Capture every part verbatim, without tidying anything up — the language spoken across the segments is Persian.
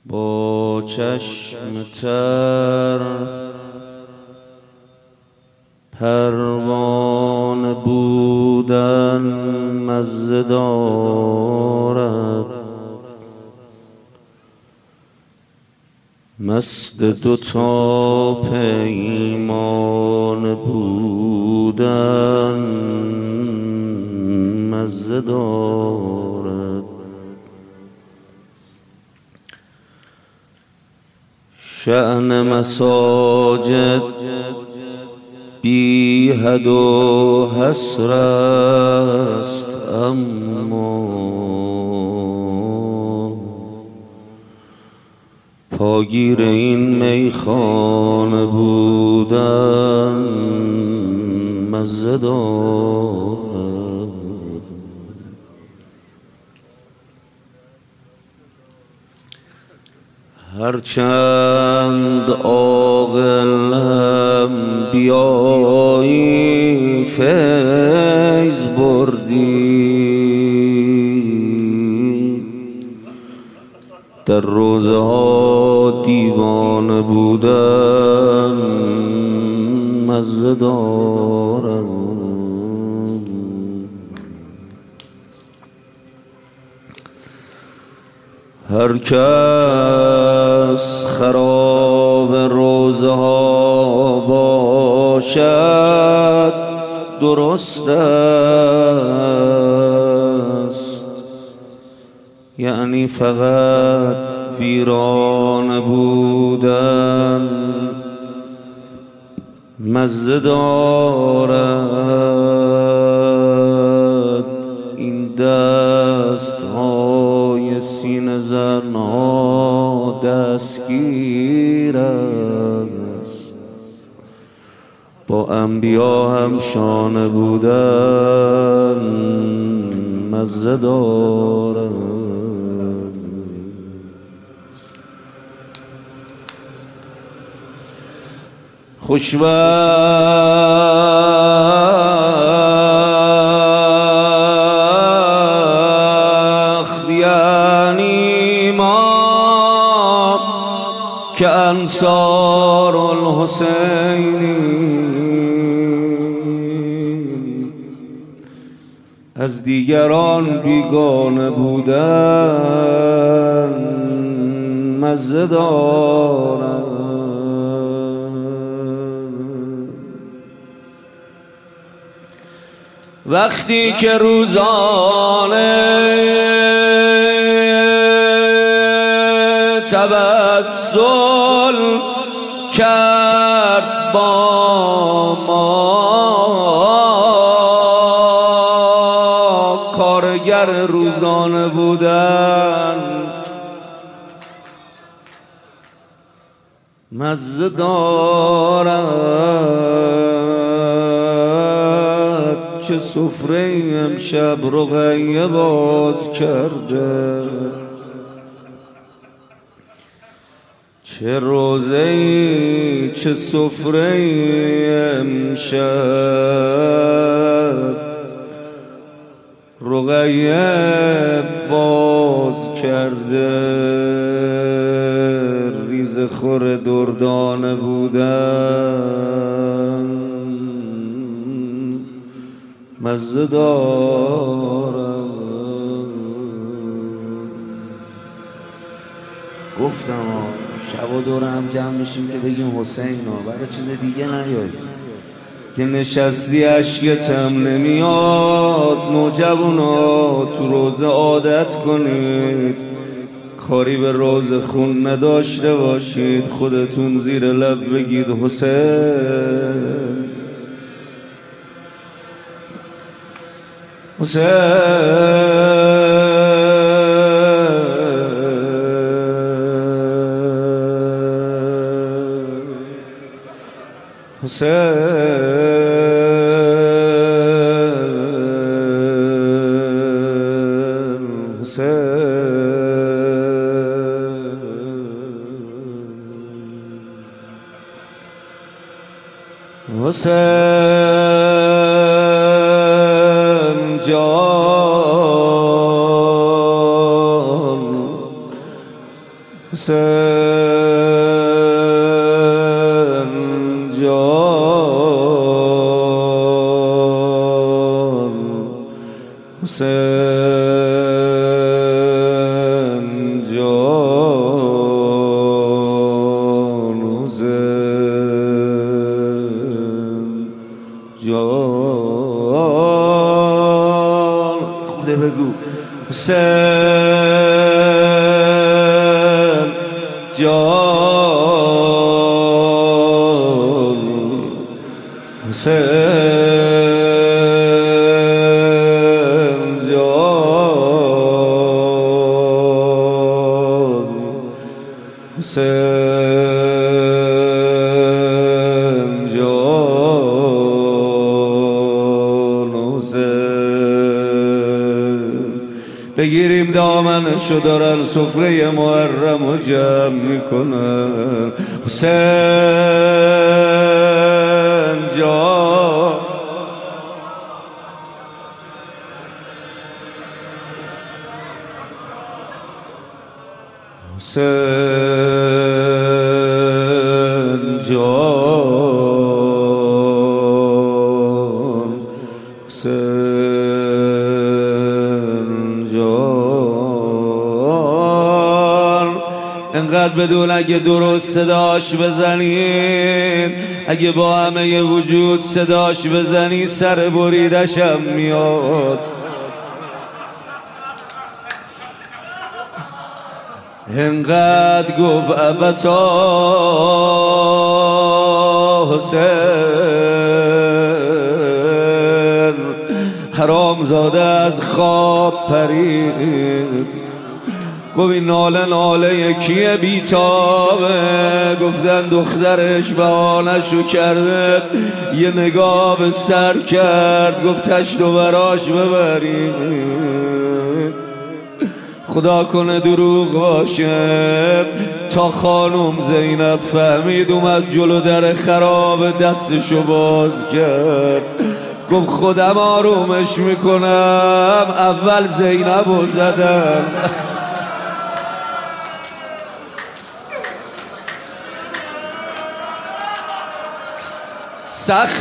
با چشم تر پروانه بودن مزه دارد، مست دوتا پیمان بودن مزه دارد. شأن مساجد بی حد و حصر است، اما پاگیر این میخانه بودن مزه دارد. هرچند عاقلم بیایی فیض بردی، در روزه ها دیوانه بودن مزه دارد. هر کس خراب روزه ها باشد درست است، یعنی فقط ویرانه بودن مزه دارد. این دست های سینه زنها دستگیر است، با انبیا هم شانه بودن مزه دارد. خوشبخت یعنی ما که انصار الحسینیم، از دیگران بیگانه بودن مزه دارد. وقتی که روزانه تبسل کرد با ما، کارگر روزانه بودن مزه دارد. چه سفره امشب رقیه باز کرده، چه روزه‌ای چه سفره امشب رقیه باز کرده. ریزه خور دردانه بودن مزه دارد. گفتم شب و دور هم جمع میشیم که بگیم حسین ها، برای چیز دیگه نیاییم. که نشستی اشکتم نمیاد، نوجوانا تو روزه عادت کنید، کاری به روزه خون نداشته باشید، خودتون زیر لب بگید حسین حسین حسین حسین حسین جان حسین جان حسین جان حسین جان خورده بگو حسین جان حسین جان حسین جان حسین بگیریم دامنشو دارن سفره محرم و جمع میکنن حسین جان حسین جان حسین جان انقدر بدون اگه درست صداش بزنین، اگه با همه وجود صداش بزنی سر بریدشم میاد. انقدر گفت ابتا حسین حرام زاده از خواب پرید، گفت این ناله ناله کیه بیتابه؟ گفتن دخترش بهانه‌شو کرده، یه نگاه به سر کرد گفت تشت و براش ببرید، خدا کنه دروغ باشه. تا خانم زینب فهمید اومد جلو در خراب دستشو باز کرد، گفت خودم آرومش میکنم، اول زینبو زدم. سخت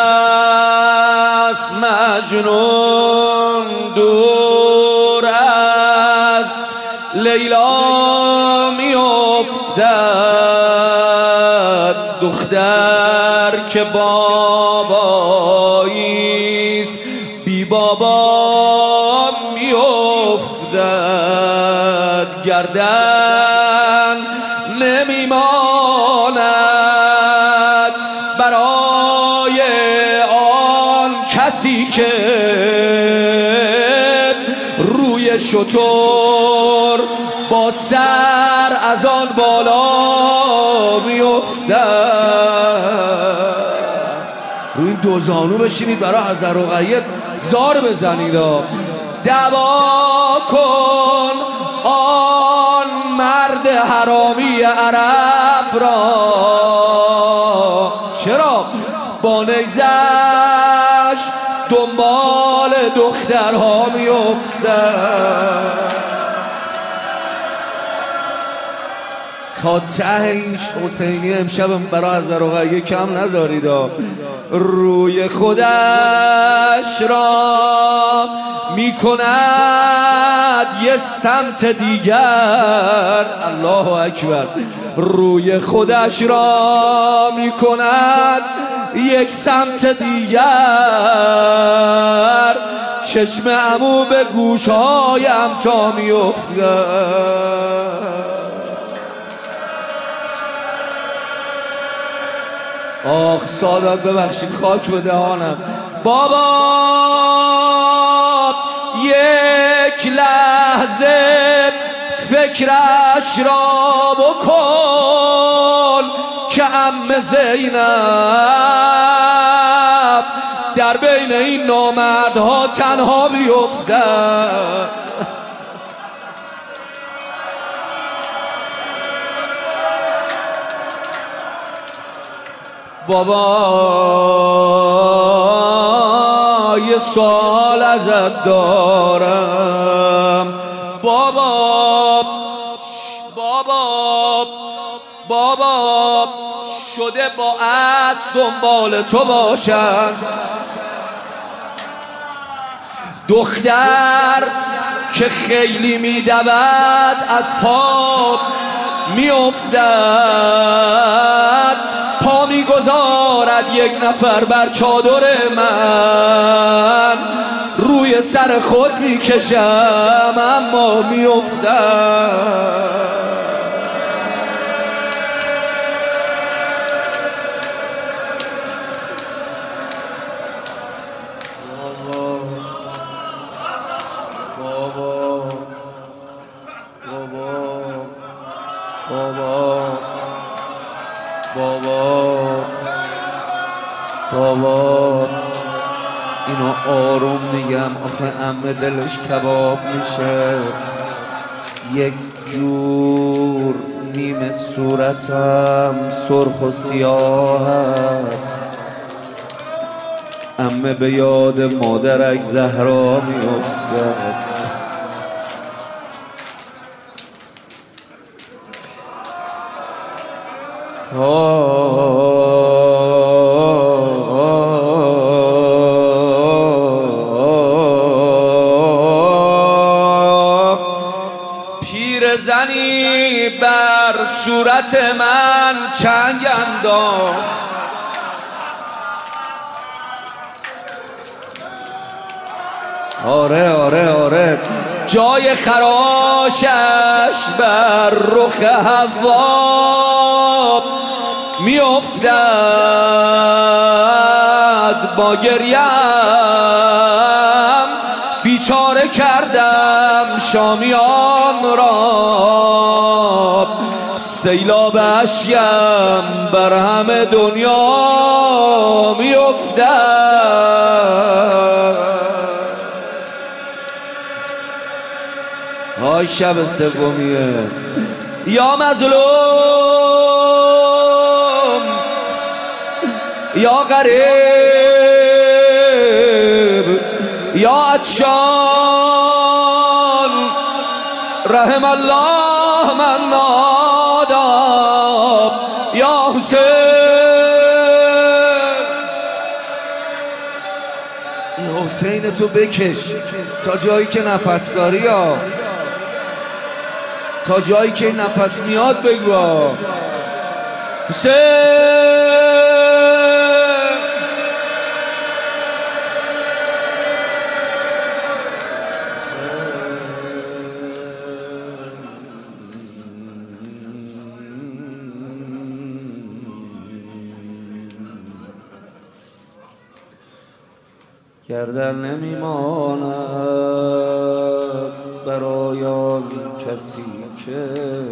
است مجنون دور از لیلا میافتد، دختر که باباییست بی بابا میافتد، گردن نمیماند برای آن کسی که روی شتر با سر از آن بالا میافتد. روی این دو زانو بشینید برای حضر رقیه زار بزنید، دعوا کن آن مرد حرامی عرب را، چرا با نیزش دنبال دخترها میافتد. تا ته این حسینی امشب برای حضر رقیه کم نذارید، روی خودش را میکند یه سمت دیگر، الله اکبر، روی خودش را میکند یک سمت دیگر، چشم عمو به گوشهایم تا میافتد. آخ سادات ببخشید خاک به دهانم. بابا یک لحظه فکرش را بکن که عم زینب در بین این نامردها تنها بیفتد. بابا یه سوال ازت دارم، بابا بابا بابا شده با اسب دنبال تو باشم، دختر که خیلی میدود از پا میافتد، پا میگذارد یک نفر بر چادر من، روی سر خود میکشم اما میافتد. بابا بابا بابا اینو آروم میگم آخه عمه دلش کباب میشه، یک جور نیمه صورتم سرخ و سیاه است، عمه به یاد مادرک زهرا میافتد. پیرزنی بر صورت من چنگ انداخت، آره آره آره جای خراشش بر رخ حوا میافتد، با گریم بیچاره کردم شامیان را، سیلاب اشیم بر همه دنیا میافتد. آی شب سومیه یا مظلوم یا غریب یا عطشان، رحم الله من ناداب یا حسین. یا حسین تو بکش تا جایی که نفس داری، یا تا جایی که نفس میاد بگو حسین. گردن نمیماند برای آن کسی که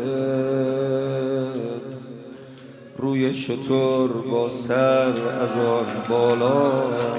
روی شتر با سر از آن بالا.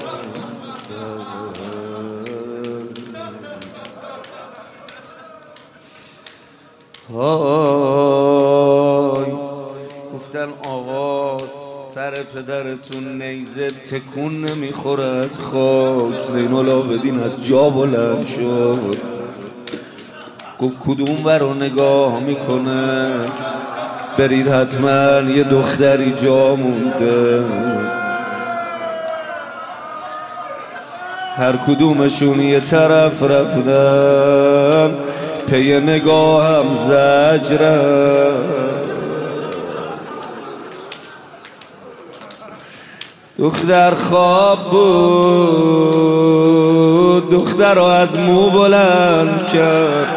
های گفتن آقا سر پدرتون نیزه تکون نمیخوره از خاک، زین العابدین از جا بلند شد، گفت کدوم ورو نگاه میکنه، برید حتما یه دختری جا مونده. هر کدومشون یه طرف رفتن، پی نگاهم زجرم، دختر خواب بود، دختر رو از مو بلند کرد،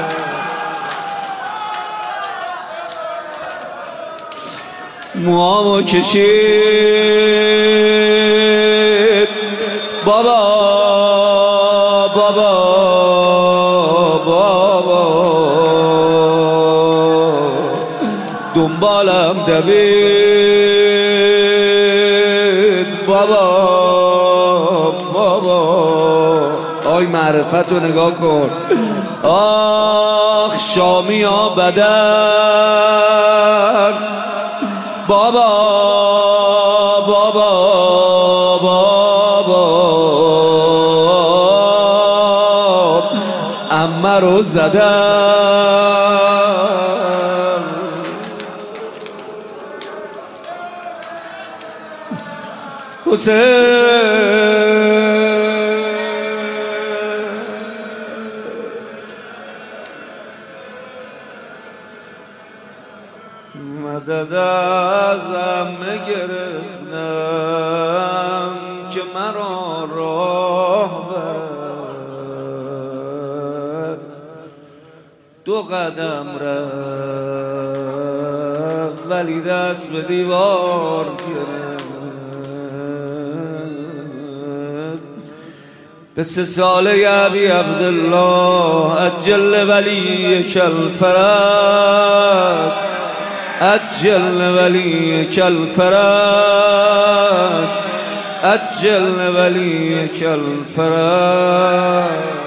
موامو کشید، بابا بابا بابا دنبالم دوید، بابا بابا آی معرفت رو نگاه کن، آخ شامی ها بدن، بابا بابا بابا عمه رو زدن. حسین مدد از عمه گرفتم که مرا راه برد، دو قدم رفت ولی دست به دیوار گرفت. به سه ساله ابی عبدالله عجل ولیک الفرج، عجل ولیک الفرج، عجل ولیک الفرج.